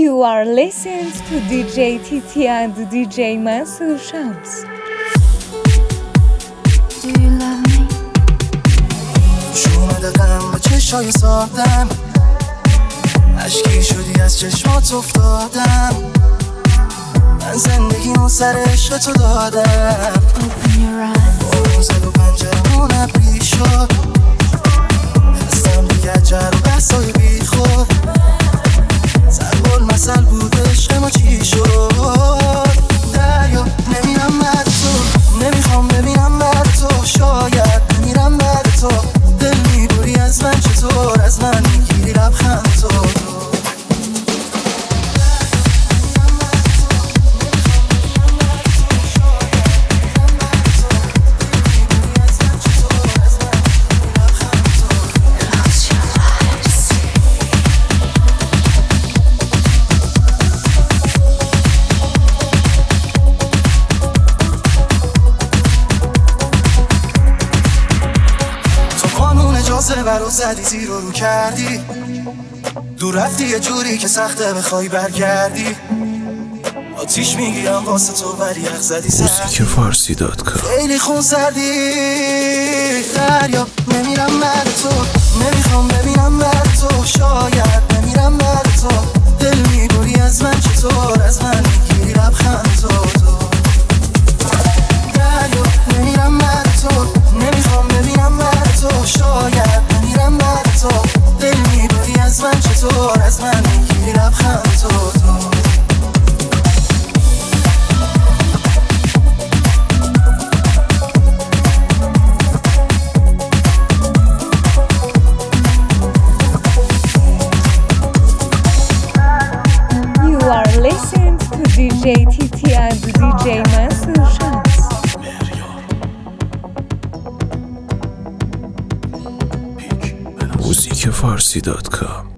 You are listening to DJ Titi and DJ Mansoor Shams. Do you love me? شومده قلم با چشای سادم، عشقی شدی از چشمات افتادم، من زندگیمو سر عشق تو دادم. Open your eyes. بارون زد و پنجرمون ابری شد، هستم دیگه جر و بحثای بی خود، ضرب المثل بود عشق ما چی شد. دریا نمیرم بعد تو، نمیخوام ببینم بعد تو، شاید میرم بعد تو، دل میبری از من چطور، از من میگیری لبخند تو. برو زدی زیر رو کردی، دور رفتی یه جوری که سخته بخوای برگردی، آتیش میگیرم واسه تو ولی یخ زدی سردی. موزیکفارسی.com خیلی خون سردی. دریا نمیرم بعد تو، نمیخوام ببینم بعد تو، شاید نمیرم بعد تو، دل میبری از من چطور، از من میگیری لبخند تو. دریا نمیرم بعد تو، نمیخوام ببینم بعد تو، شاید نمیرم بعد تو، دل میبری از من چطور، از من میگیری لبخند تو. You are listening to DJ Titi and DJ Mansoor Shams. موزیکفارسی.com